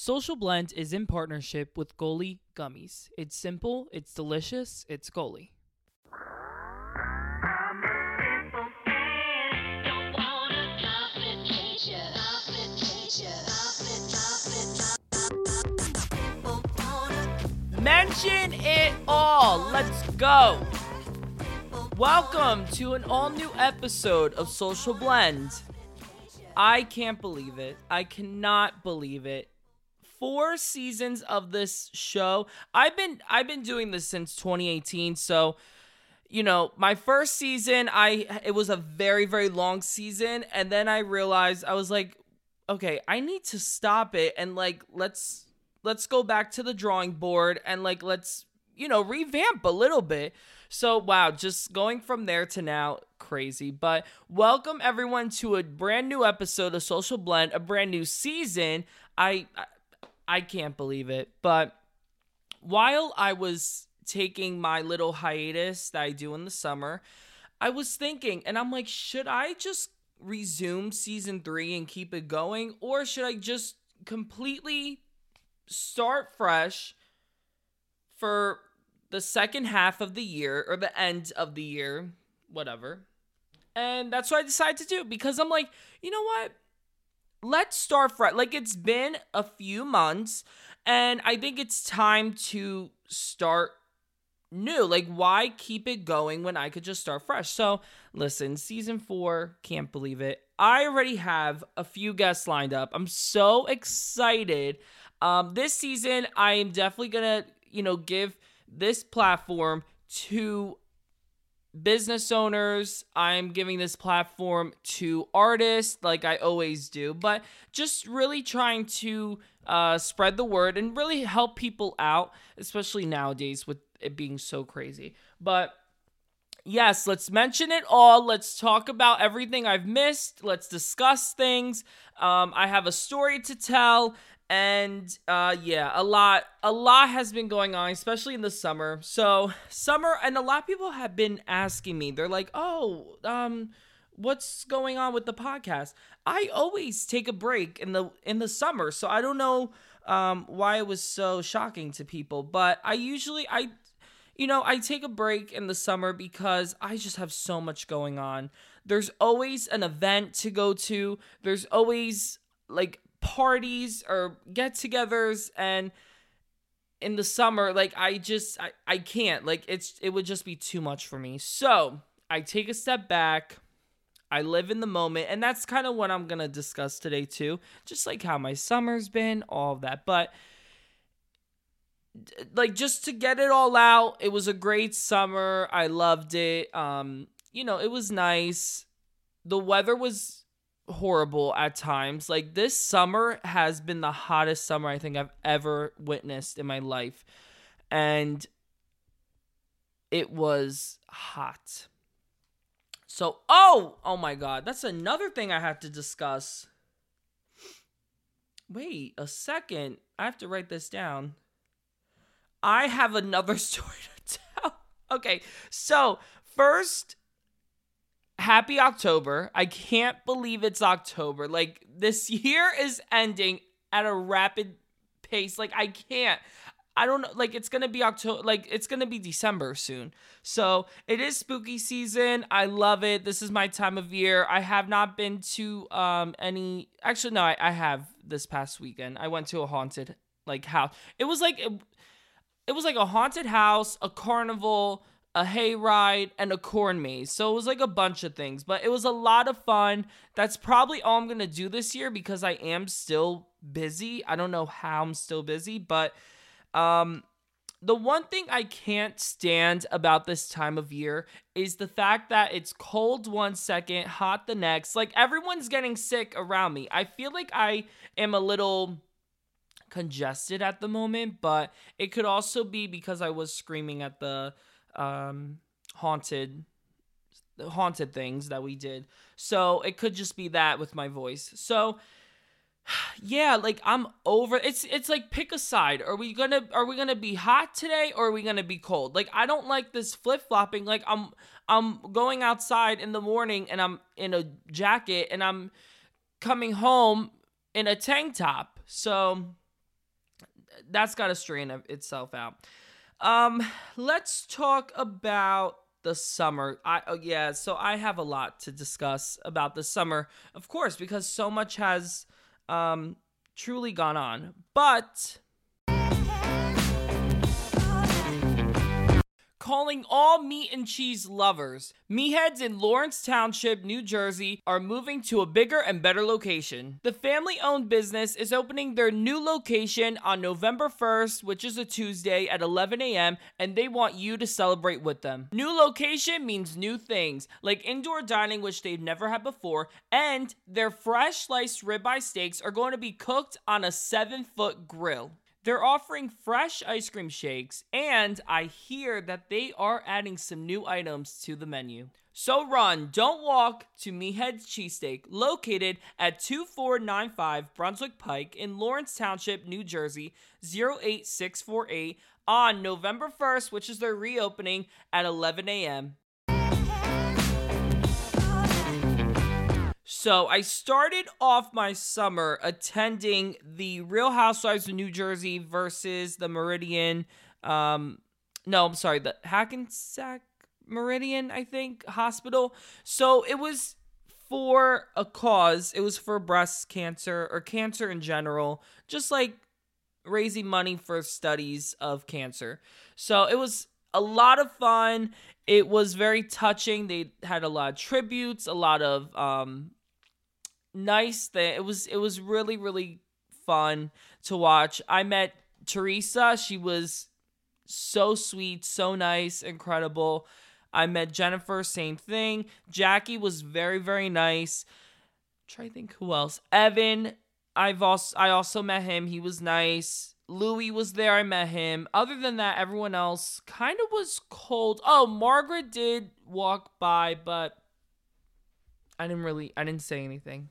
Social Blend is in partnership with Goli Gummies. It's simple, it's delicious, it's Goli. Mention it all. Let's go. Welcome to an all-new episode of Social Blend. I can't believe it. I cannot believe it. 4 seasons of this show. I've been doing this since 2018, so my first season, it was a very, very long season, and then I realized, I was like, okay, I need to stop it, and let's go back to the drawing board, and let's revamp a little bit. So wow, just going from there to now, crazy. But welcome everyone to a brand new episode of Social Blend, a brand new season. I can't believe it. But while I was taking my little hiatus that I do in the summer, I was thinking, and I'm like, should I just resume season 3 and keep it going? Or should I just completely start fresh for the second half of the year or the end of the year, whatever? And that's what I decided to do, because I'm like, you know what? Let's start fresh. It's been a few months, and I think it's time to start new. Why keep it going when I could just start fresh? So, listen, season 4, can't believe it. I already have a few guests lined up. I'm so excited. This season, I am definitely gonna, give this platform to business owners. I'm giving this platform to artists, like I always do, but just really trying to spread the word and really help people out, especially nowadays with it being so crazy. But yes, let's mention it all. Let's talk about everything I've missed. Let's discuss things. I have a story to tell. And a lot has been going on, especially in the summer. So and a lot of people have been asking me. They're like, what's going on with the podcast? I always take a break in the summer, so I don't know why it was so shocking to people. But I take a break in the summer because I just have so much going on. There's always an event to go to. There's always parties or get-togethers, and in the summer, I can't. It would just be too much for me. So I take a step back. I live in the moment, and that's kind of what I'm gonna discuss today too. Just how my summer's been, all of that. But just to get it all out, it was a great summer. I loved it. It was nice. The weather was horrible at times. This summer has been the hottest summer I think I've ever witnessed in my life, and it was hot. So oh my god, that's another thing I have to discuss. Wait a second, I have to write this down. I have another story to tell. Okay, so first, happy October. I can't believe it's October. This year is ending at a rapid pace. I can't. I don't know. It's going to be October. It's going to be December soon. So it is spooky season. I love it. This is my time of year. I have not been to any. Actually, no, I have this past weekend. I went to a haunted house. It was it was a haunted house, a carnival, a hayride, and a corn maze. So it was a bunch of things, but it was a lot of fun. That's probably all I'm going to do this year because I am still busy. I don't know how I'm still busy, but the one thing I can't stand about this time of year is the fact that it's cold one second, hot the next. Everyone's getting sick around me. I feel like I am a little congested at the moment, but it could also be because I was screaming at the haunted things that we did. So it could just be that with my voice. So yeah, I'm over. It's pick a side. Are we gonna be hot today, or are we gonna be cold? I don't like this flip-flopping. I'm going outside in the morning and I'm in a jacket, and I'm coming home in a tank top. So that's got to strain itself out. Let's talk about the summer. So I have a lot to discuss about the summer, of course, because so much has truly gone on. But calling all meat and cheese lovers, meatheads in Lawrence Township, New Jersey are moving to a bigger and better location. The family-owned business is opening their new location on November 1st, which is a Tuesday at 11 a.m., and they want you to celebrate with them. New location means new things, like indoor dining, which they've never had before, and their fresh sliced ribeye steaks are going to be cooked on a 7-foot grill. They're offering fresh ice cream shakes, and I hear that they are adding some new items to the menu. So run, don't walk to Meathead's Cheesesteak, located at 2495 Brunswick Pike in Lawrence Township, New Jersey, 08648 on November 1st, which is their reopening at 11 a.m. So I started off my summer attending the Real Housewives of New Jersey versus the Meridian, the Hackensack Meridian, I think, hospital. So it was for a cause. It was for breast cancer or cancer in general, just like raising money for studies of cancer. So it was a lot of fun. It was very touching. They had a lot of tributes, a lot of nice thing. It was really, really fun to watch. I met Teresa. She was so sweet, so nice, incredible. I met Jennifer, same thing. Jackie was very, very nice. I'm trying to think who else. Evan, I also met him. He was nice. Louis was there. I met him. Other than that, everyone else kind of was cold. Oh, Margaret did walk by, but I didn't say anything.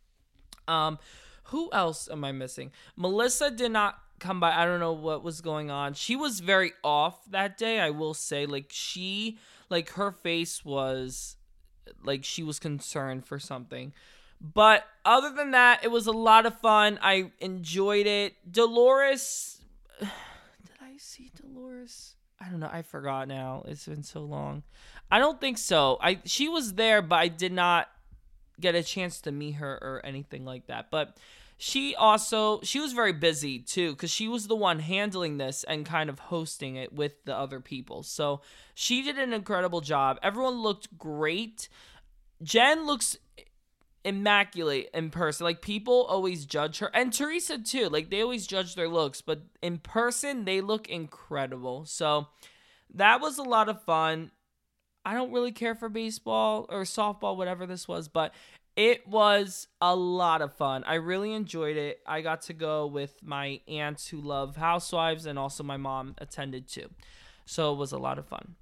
Who else am I missing? Melissa did not come by. I don't know what was going on. She was very off that day, I will say. Her face was like she was concerned for something. But other than that, it was a lot of fun. I enjoyed it. Dolores, did I see Dolores? I don't know. I forgot now. It's been so long. I don't think so. She was there, but I did not get a chance to meet her or anything like that. But she was very busy too, because she was the one handling this and kind of hosting it with the other people. So she did an incredible job. Everyone looked great. Jen looks immaculate in person. Like, people always judge her, and Teresa too. Like, they always judge their looks, but in person they look incredible. So that was a lot of fun. I don't really care for baseball or softball, whatever this was, but it was a lot of fun. I really enjoyed it. I got to go with my aunts who love Housewives, and also my mom attended too. So it was a lot of fun.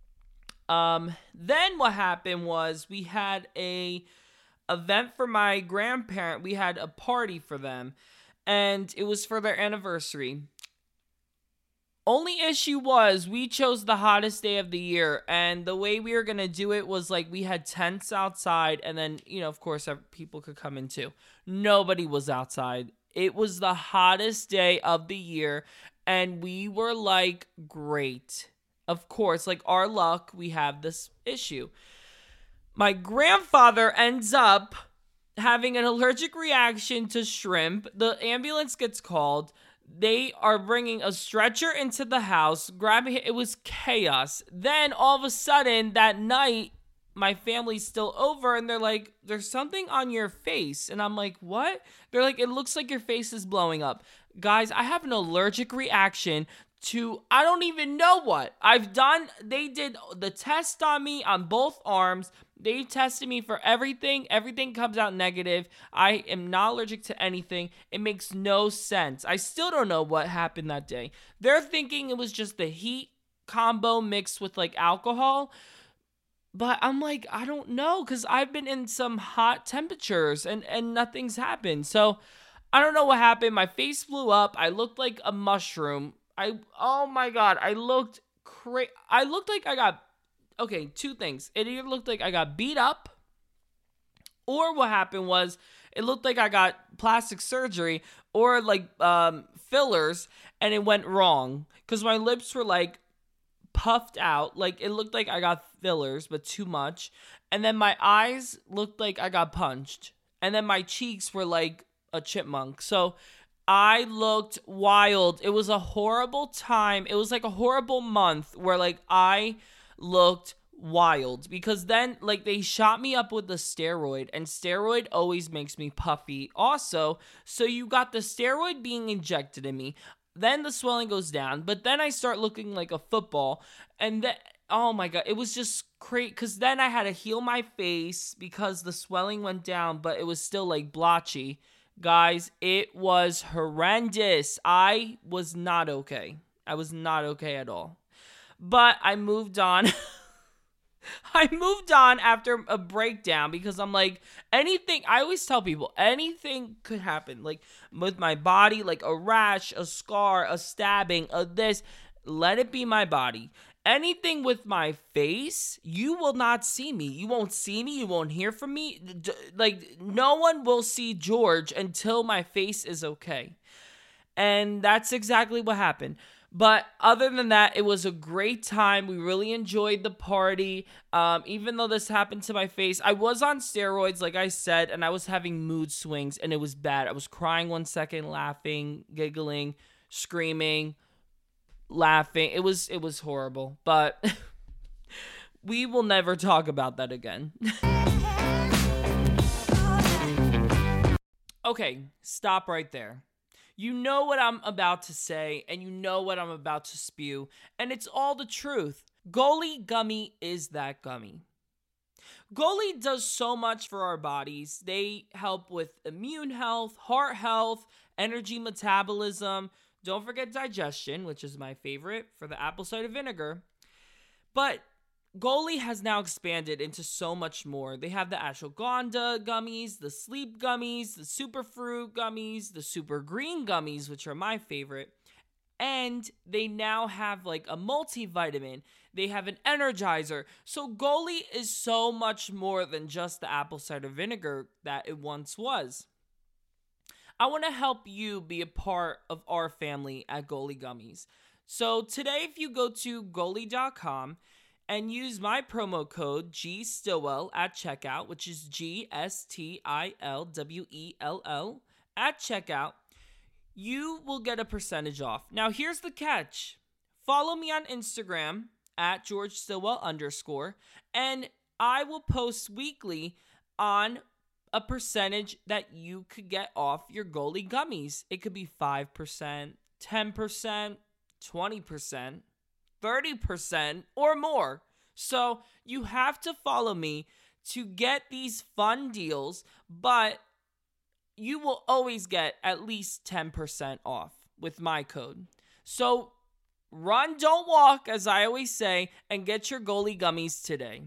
Then what happened was we had a event for my grandparent. We had a party for them, and it was for their anniversary. Only issue was we chose the hottest day of the year, and the way we were going to do it was like we had tents outside, and then, of course, people could come in too. Nobody was outside. It was the hottest day of the year, and we were like, great. Of course, like our luck, we have this issue. My grandfather ends up having an allergic reaction to shrimp. The ambulance gets called. They are bringing a stretcher into the house, grabbing it. It was chaos. Then all of a sudden that night, my family's still over, and they're like, there's something on your face. And I'm like, what? They're like, it looks like your face is blowing up. Guys, I have an allergic reaction to, I don't even know what. They did the test on me on both arms. They tested me for everything. Everything comes out negative. I am not allergic to anything. It makes no sense. I still don't know what happened that day. They're thinking it was just the heat combo mixed with like alcohol. But I'm like, I don't know, because I've been in some hot temperatures and nothing's happened. So I don't know what happened. My face blew up. I looked like a mushroom. Oh my God. I looked like I got, okay, two things. It either looked like I got beat up, or what happened was It looked like I got plastic surgery or like fillers, and it went wrong because my lips were like puffed out. Like it looked like I got fillers, but too much. And then my eyes looked like I got punched. And then my cheeks were like a chipmunk. So I looked wild. It was a horrible time. It was like a horrible month where like I looked wild because then like they shot me up with the steroid, and steroid always makes me puffy also. So you got the steroid being injected in me. Then the swelling goes down, but then I start looking like a football, and then oh my god, it was just crazy because then I had to heal my face because the swelling went down, but it was still like blotchy. Guys, it was horrendous. I was not okay. I was not okay at all. But I moved on. I moved on after a breakdown because I'm like, anything, I always tell people, anything could happen. Like with my body, like a rash, a scar, a stabbing, a this, let it be my body. Anything with my face, you will not see me. You won't see me. You won't hear from me. Like, no one will see George until my face is okay. And that's exactly what happened. But other than that, it was a great time. We really enjoyed the party. Even though this happened to my face, I was on steroids, like I said, and I was having mood swings, and it was bad. I was crying 1 second, laughing, giggling, screaming, laughing. It was horrible, but we will never talk about that again. Okay, stop right there. You know what I'm about to say, and you know what I'm about to spew, and it's all the truth. Goli Gummy is that gummy. Goli does so much for our bodies. They help with immune health, heart health, energy metabolism. Don't forget digestion, which is my favorite for the apple cider vinegar. But Goli has now expanded into so much more. They have the ashwagandha gummies, the sleep gummies, the superfruit gummies, the super green gummies, which are my favorite. And they now have like a multivitamin. They have an energizer. So Goli is so much more than just the apple cider vinegar that it once was. I want to help you be a part of our family at Goli Gummies. So today, if you go to Goli.com and use my promo code GSTILLWELL at checkout, which is GSTILWELL at checkout, you will get a percentage off. Now, here's the catch. Follow me on Instagram at GeorgeStillwell_, and I will post weekly on a percentage that you could get off your Goli gummies. It could be 5%, 10%, 20%, 30%, or more. So you have to follow me to get these fun deals, but you will always get at least 10% off with my code. So run, don't walk, as I always say, and get your Goli gummies today.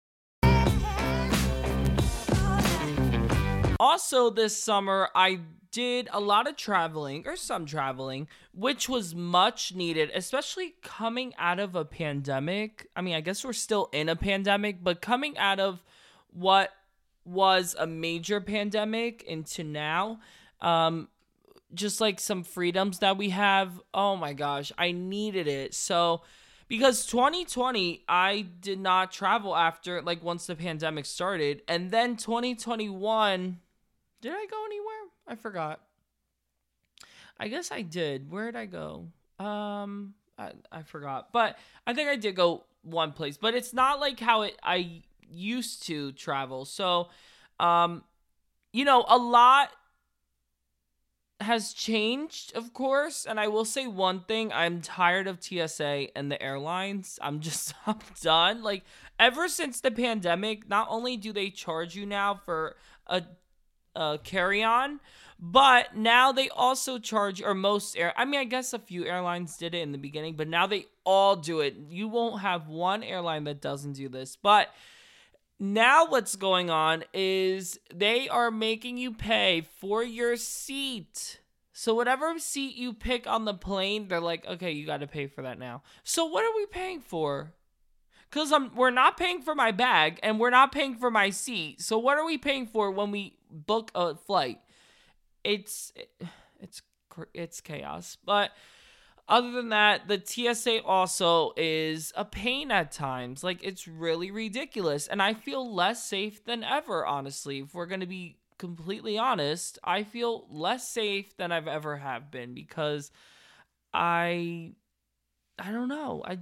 Also, this summer, I did a lot of traveling, or some traveling, which was much needed, especially coming out of a pandemic. I mean, I guess we're still in a pandemic, but coming out of what was a major pandemic into now, just like some freedoms that we have. Oh my gosh, I needed it. So, because 2020, I did not travel after, like, once the pandemic started. And then 2021, did I go anywhere? I forgot. I guess I did. Where did I go? I forgot. But I think I did go one place. But it's not like how I used to travel. So, you know, a lot has changed, of course. And I will say one thing. I'm tired of TSA and the airlines. I'm done. Like, ever since the pandemic, not only do they charge you now for a carry-on, but now they also charge, or I guess a few airlines did it in the beginning, but now they all do it. You won't have one airline that doesn't do this. But now what's going on is they are making you pay for your seat. So whatever seat you pick on the plane, they're like, okay, you got to pay for that now. So what are we paying for? Because we're not paying for my bag and we're not paying for my seat. So what are we paying for when we book a flight? It's chaos. But other than that, the TSA also is a pain at times. Like, it's really ridiculous. And I feel less safe than ever, honestly. If we're going to be completely honest, I feel less safe than I've ever have been because I don't know. I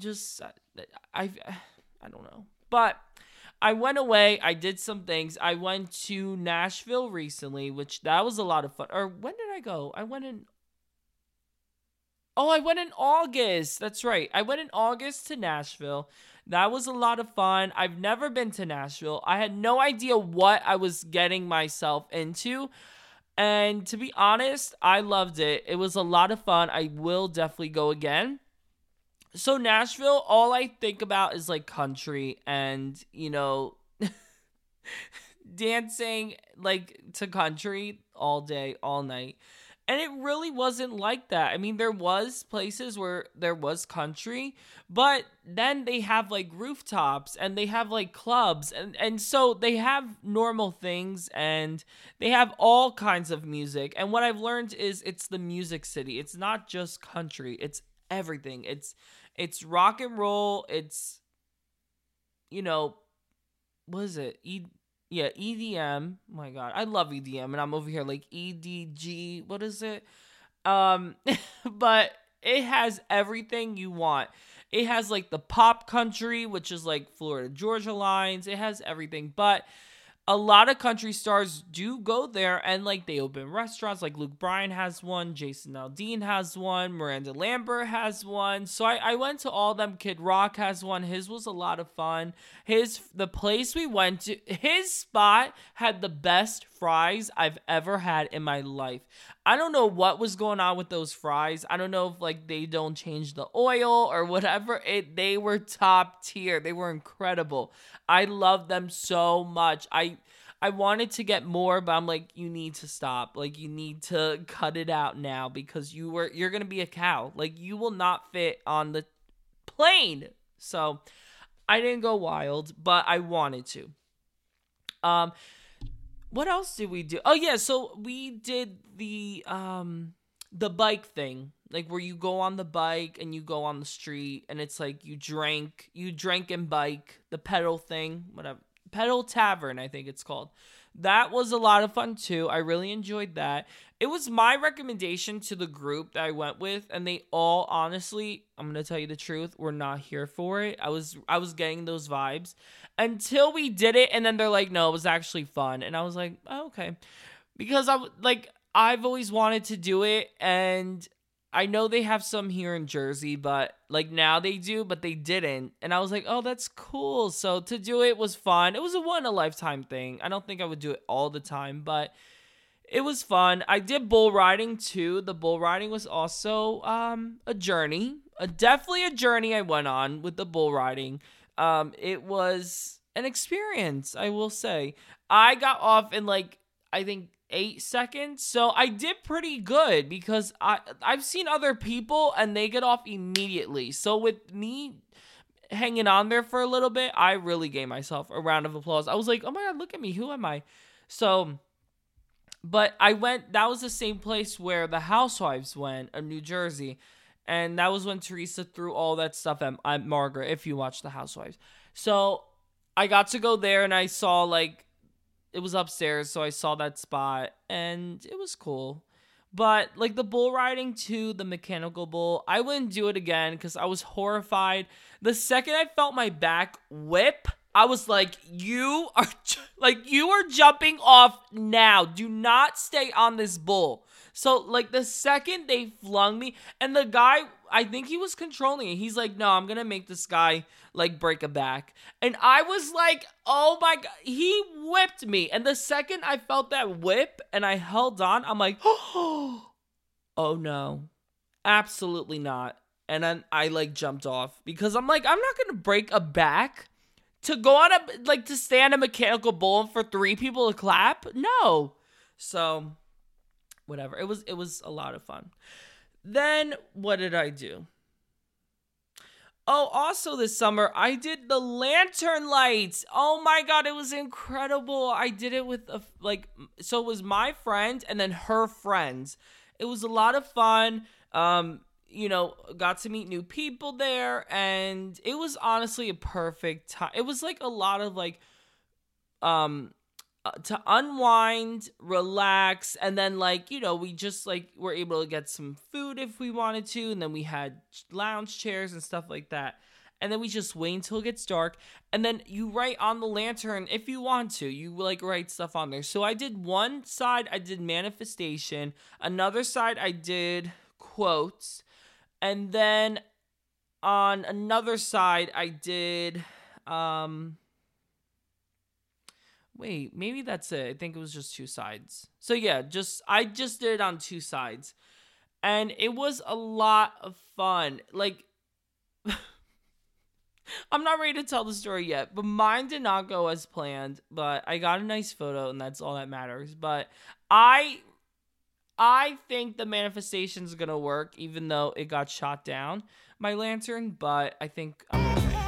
don't know. But I went away. I did some things. I went to Nashville recently, which that was a lot of fun. Or when did I go? I went in August. That's right. I went in August to Nashville. That was a lot of fun. I've never been to Nashville. I had no idea what I was getting myself into. And to be honest, I loved it. It was a lot of fun. I will definitely go again. So Nashville, all I think about is like country and, dancing like to country all day, all night. And it really wasn't like that. I mean, there was places where there was country, but then they have like rooftops and they have like clubs and so they have normal things and they have all kinds of music. And what I've learned is it's the music city. It's not just country. It's everything. It's rock and roll. It's, what is it? EDM. Oh my God, I love EDM, and I'm over here like EDG. What is it? But it has everything you want. It has like the pop country, which is like Florida Georgia lines. It has everything, but a lot of country stars do go there and like they open restaurants. Like Luke Bryan has one, Jason Aldean has one, Miranda Lambert has one. So I went to all of them. Kid Rock has one. His was a lot of fun. The place we went to, his spot had the best fries I've ever had in my life. I don't know what was going on with those fries. I don't know if like they don't change the oil or whatever. They were top tier. They were incredible. I love them so much. I wanted to get more, but I'm like, you need to stop. Like, you need to cut it out now because you're gonna be a cow. Like, you will not fit on the plane. So I didn't go wild, but I wanted to. What else did we do? Oh yeah, so we did the bike thing, like where you go on the bike and you go on the street and it's like you drank and bike, the pedal thing, whatever. Pedal Tavern, I think it's called. That was a lot of fun too. I really enjoyed that. It was my recommendation to the group that I went with, and they all, honestly, I'm gonna tell you the truth, were not here for it. I was getting those vibes until we did it, and then they're like, no, it was actually fun. And I was like, oh, okay. Because I've always wanted to do it, and I know they have some here in Jersey, but like now they do, but they didn't. And I was like, oh, that's cool. So to do it was fun. It was a lifetime thing. I don't think I would do it all the time, but it was fun. I did bull riding too. The bull riding was also a journey. Definitely a journey I went on with the bull riding. It was an experience, I will say. I got off in like, I think 8 seconds. So I did pretty good because I've seen other people and they get off immediately. So with me hanging on there for a little bit, I really gave myself a round of applause. I was like, oh my God, look at me. Who am I? So, but that was the same place where the Housewives went in New Jersey. And that was when Teresa threw all that stuff at Margaret, if you watch the Housewives. So I got to go there and I saw like, it was upstairs, so I saw that spot, and it was cool. But, like, the bull riding too, the mechanical bull, I wouldn't do it again because I was horrified. The second I felt my back whip, I was like, you are jumping off now. Do not stay on this bull. So, like, the second they flung me, and the guy, I think he was controlling it. He's like, no, I'm going to make this guy, like, break a back. And I was like, oh my God, he whipped me. And the second I felt that whip and I held on, I'm like, oh no, absolutely not. And then I, like, jumped off because I'm like, I'm not going to break a back to go on to stay on a mechanical bull for 3 people to clap. No. So whatever. It was a lot of fun. Then what did I do? Oh, also this summer, I did the lantern lights. Oh my God, it was incredible. I did it with, so it was my friend and then her friends. It was a lot of fun. Got to meet new people there, and it was honestly a perfect time. It was like a lot of to unwind, relax, and then we just were able to get some food if we wanted to, and then we had lounge chairs and stuff like that. And then we just wait until it gets dark, and then you write on the lantern if you want to. You write stuff on there. So I did one side, I did manifestation, another side I did quotes, and then on another side I did wait, maybe that's it. I think it was just two sides. So yeah, I just did it on two sides. And it was a lot of fun. I'm not ready to tell the story yet, but mine did not go as planned, but I got a nice photo and that's all that matters. But I think the manifestation's going to work even though it got shot down, my lantern, but I think I'm okay.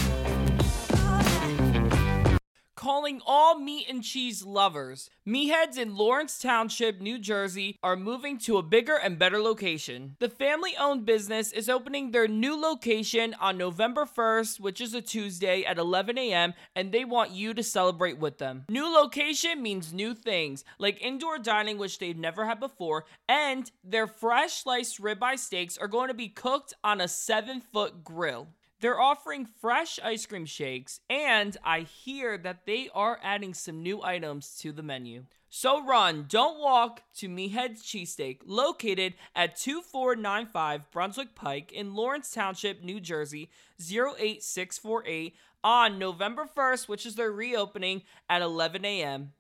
Calling all meat and cheese lovers. Meatheads in Lawrence Township, New Jersey are moving to a bigger and better location. The family-owned business is opening their new location on November 1st, which is a Tuesday at 11 a.m., and they want you to celebrate with them. New location means new things, like indoor dining, which they've never had before, and their fresh sliced ribeye steaks are going to be cooked on a 7-foot grill. They're offering fresh ice cream shakes, and I hear that they are adding some new items to the menu. So run, don't walk to Meathead's Cheesesteak, located at 2495 Brunswick Pike in Lawrence Township, New Jersey, 08648 on November 1st, which is their reopening at 11 a.m.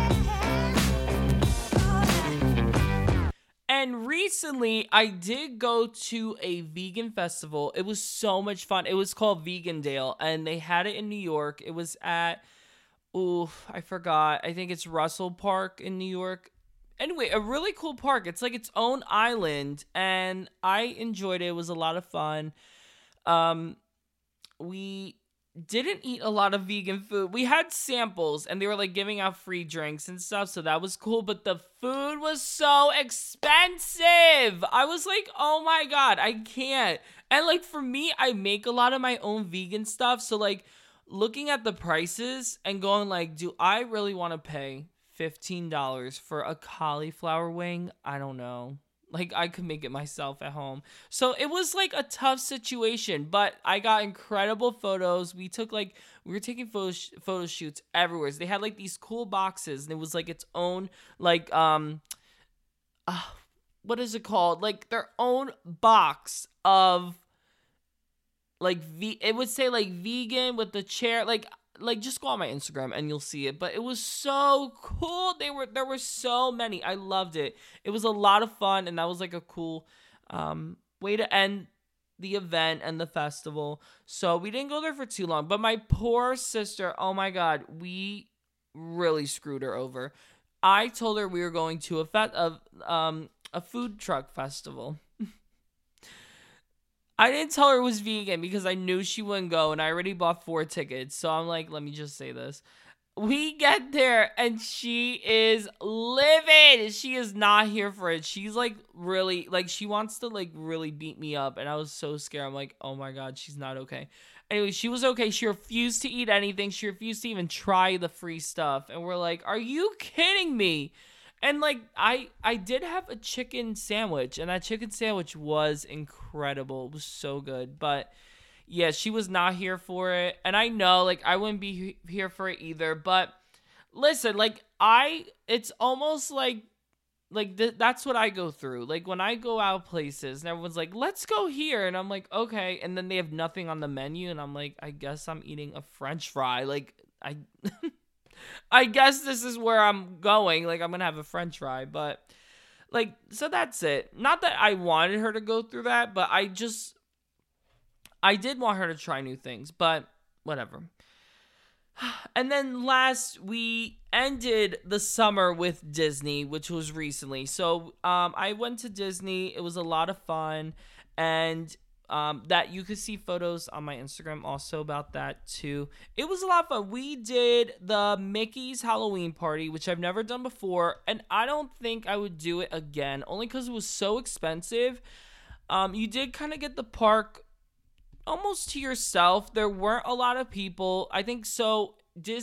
And recently, I did go to a vegan festival. It was so much fun. It was called Vegandale, and they had it in New York. It was at, I forgot. I think it's Russell Park in New York. Anyway, a really cool park. It's like its own island, and I enjoyed it. It was a lot of fun. We didn't eat a lot of vegan food. We had samples and they were giving out free drinks and stuff, so that was cool, but the food was so expensive. I was like, oh my God, I can't. And for me, I make a lot of my own vegan stuff, so looking at the prices and going do I really want to pay $15 for a cauliflower wing? I don't know. I could make it myself at home. So it was a tough situation, but I got incredible photos. We were taking photo shoots everywhere. They had these cool boxes, and it was its own what is it called? Their own box of it would say vegan with the chair, just go on my Instagram and you'll see it. But it was so cool. There were so many. I loved it. It was a lot of fun, and that was a cool way to end the event and the festival. So we didn't go there for too long. But my poor sister, oh my God, we really screwed her over. I told her we were going to a food truck festival. I didn't tell her it was vegan because I knew she wouldn't go, and I already bought 4 tickets. So I'm let me just say this. We get there, and she is livid. She is not here for it. She's really, she wants to really beat me up, and I was so scared. I'm oh my God, she's not okay. Anyway, she was okay. She refused to eat anything. She refused to even try the free stuff. And we're are you kidding me? And I did have a chicken sandwich, and that chicken sandwich was incredible. It was so good. But yeah, she was not here for it. And I know I wouldn't be here for it either. But listen, it's almost that's what I go through. When I go out places and everyone's let's go here. And I'm okay. And then they have nothing on the menu. And I'm I guess I'm eating a French fry. I guess this is where I'm going. I'm going to have a French fry. But, so that's it. Not that I wanted her to go through that, but I did want her to try new things. But, whatever. And then last, we ended the summer with Disney, which was recently. So, I went to Disney. It was a lot of fun. And that you could see photos on my Instagram also about that too. It was a lot of fun. We did the Mickey's Halloween party, which I've never done before, and I don't think I would do it again, only because it was so expensive. You did kind of get the park almost to yourself. There weren't a lot of people. I think so.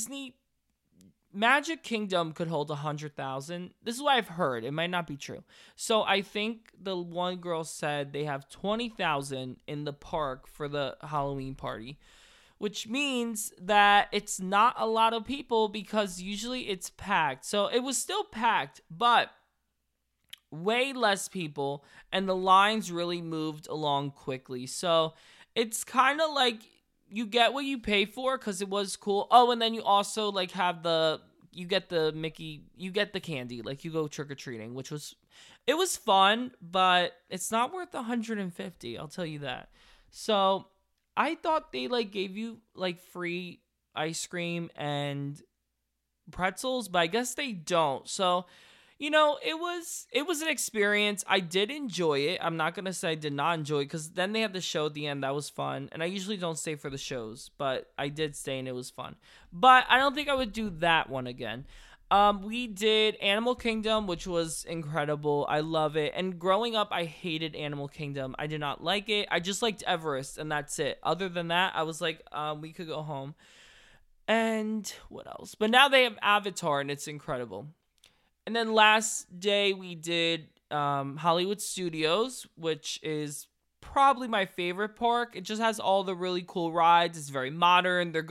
Magic Kingdom could hold 100,000. This is what I've heard. It might not be true. So I think the one girl said they have 20,000 in the park for the Halloween party, which means that it's not a lot of people because usually it's packed. So it was still packed, but way less people, and the lines really moved along quickly. So it's kind of like you get what you pay for because it was cool. Oh, and then you also like have you get the Mickey, you get the candy, like you go trick-or-treating, it was fun, but it's not worth 150, I'll tell you that. So I thought they like gave you like free ice cream and pretzels, but I guess they don't. So it was an experience. I did enjoy it. I'm not going to say I did not enjoy it because then they had the show at the end. That was fun. And I usually don't stay for the shows, but I did stay and it was fun. But I don't think I would do that one again. We did Animal Kingdom, which was incredible. I love it. And growing up, I hated Animal Kingdom. I did not like it. I just liked Everest and that's it. Other than that, I was like, we could go home. And what else? But now they have Avatar and it's incredible. And then last day we did Hollywood Studios, which is probably my favorite park. It just has all the really cool rides. It's very modern. They're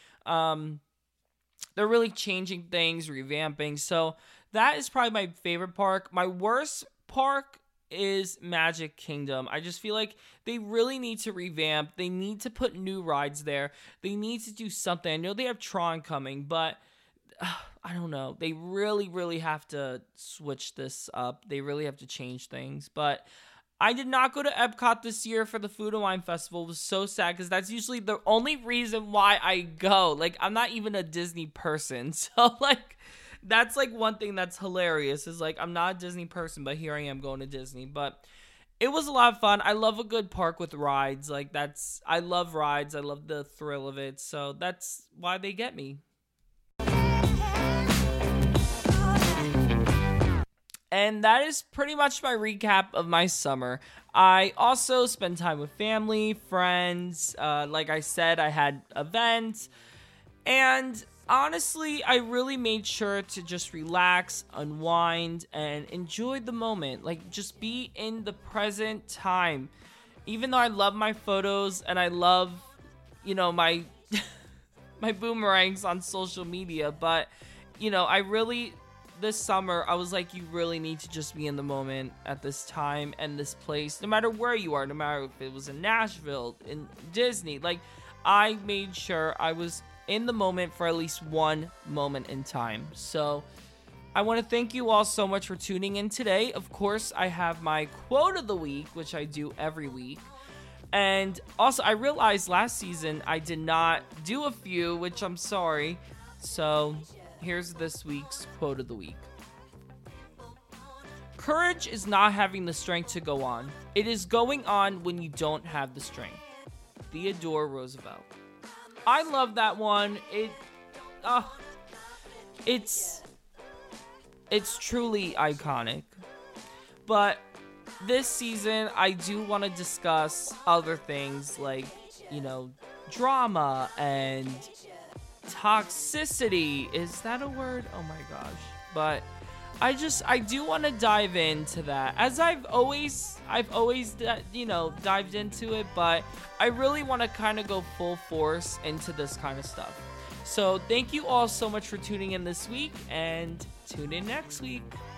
really changing things, revamping. So that is probably my favorite park. My worst park is Magic Kingdom. I just feel like they really need to revamp. They need to put new rides there. They need to do something. I know they have Tron coming, but I don't know. They really, really have to switch this up. They really have to change things. But I did not go to Epcot this year for the Food and Wine Festival. It was so sad because that's usually the only reason why I go. Like, I'm not even a Disney person. So, like, that's, like, one thing that's hilarious is, like, I'm not a Disney person, but here I am going to Disney. But it was a lot of fun. I love a good park with rides. Like, I love rides. I love the thrill of it. So that's why they get me. And that is pretty much my recap of my summer. I also spent time with family, friends. Like I said, I had events. And honestly, I really made sure to just relax, unwind, and enjoy the moment. Like, just be in the present time. Even though I love my photos and I love, my my boomerangs on social media. But, this summer, I was like, you really need to just be in the moment at this time and this place, no matter where you are, no matter if it was in Nashville, in Disney. Like, I made sure I was in the moment for at least one moment in time. So I want to thank you all so much for tuning in today. Of course, I have my quote of the week, which I do every week. And also, I realized last season I did not do a few, which I'm sorry. So here's this week's quote of the week. Courage is not having the strength to go on. It is going on when you don't have the strength. Theodore Roosevelt. I love that one. It's truly iconic. But this season, I do want to discuss other things like, drama and toxicity. Is that a word? Oh my gosh. But I do want to dive into that, as I've always dived into it, but I really want to kind of go full force into this kind of stuff. So thank you all so much for tuning in this week, and tune in next week.